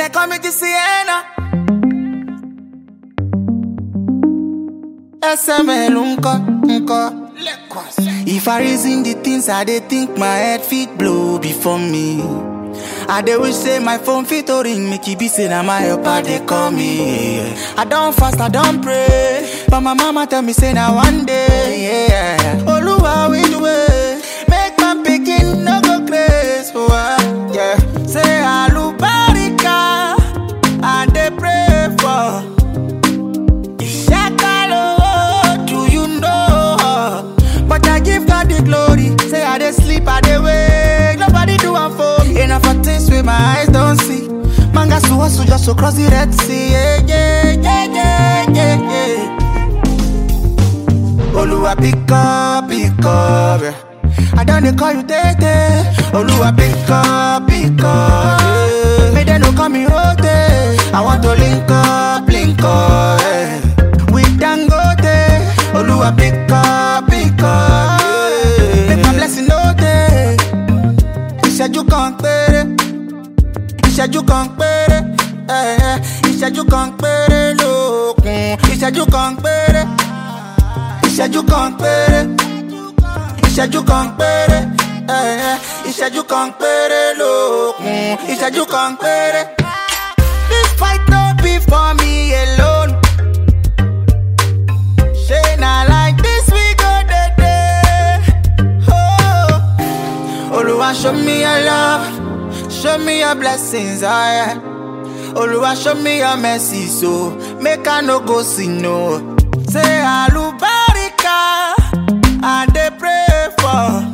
they call me the Sienna. SML unko. If I reason the things I dey think, my head fit blow before me. I dey wish say my phone fit to ring, make it be say na my helper they call me. I don't fast, I don't pray, but my mama tell me say na one day. Yeah. Oluwa which way, make my pikin no go crazy. Yeah. Say alubarika, I dey pray for. Do you know? But I give God the glory. Say I dey sleep, I dey wake. Nobody do one for me. Enough of things with my eyes don't see. Manga so hustle just to cross the Red Sea. Yeah. Oluwa pick up, yeah. I don't call you Tete. Oluwa pick up, yeah. May they no call me Rote. I want to link up, yeah. With Dangote. Oluwa pick up, yeah. Make my blessing no day. Ìṣẹ́jú kan péré, ìṣẹ́jú kan péré, ìṣẹ́jú kan péré lókun. Ìṣẹ́jú kan péré, ìṣẹ́jú kan péré, ìṣẹ́jú kan péré, ìṣẹ́jú kan péré lókun. Ìṣẹ́jú kan péré. This fight no be for me alone. Say na like this we go day. Oh, Oluwa show me your love, show me your blessings, yeah. Oluwa show me your mercy, so make I no go sin, no. Say alubarika, I dey pray for.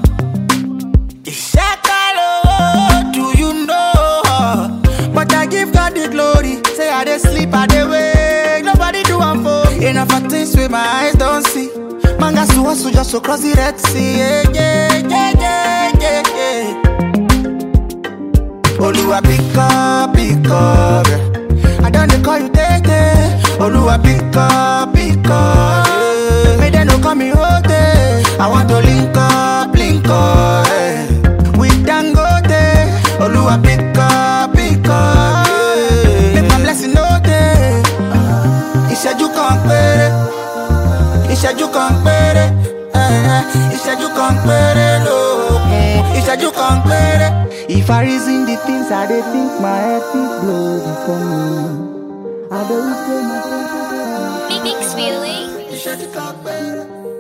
Ishakalo, do you know? But I give God the glory. Say I dey sleep, I dey wake. Nobody do one for me. Enough of things with my eyes don't see. Manga so hustle just to cross the Red Sea. Yeah. Oluwa pick up, yeah. I don't call you Tete. Oluwa pick up, yeah. May they no call me Rote. I want to link up, yeah. With Dangote. Oluwa pick up, yeah. Make my blessing no day. Ìṣẹ́jú kan péré, ìṣẹ́jú kan péré, ìṣẹ́jú kan péré lókun. Ìṣẹ́jú kan péré. If I reason the things I dey think, my head fit blow before me. I dey wish say my Big feeling. ìṣẹ́jú kan péré.